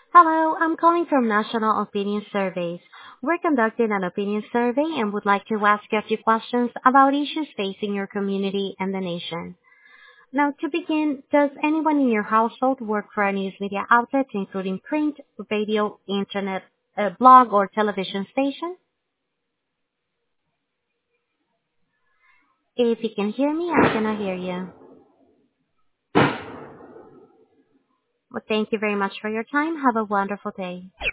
Hello, I'm calling from National Opinion Surveys. We're conducting an opinion survey and would like to ask you a few questions about issues facing your community and the nation. Now, to begin, does anyone in your household work for a news media outlet, including print, radio, internet, blog, or television station? If you can hear me, I cannot hear you. Well, thank you very much for your time. Have a wonderful day.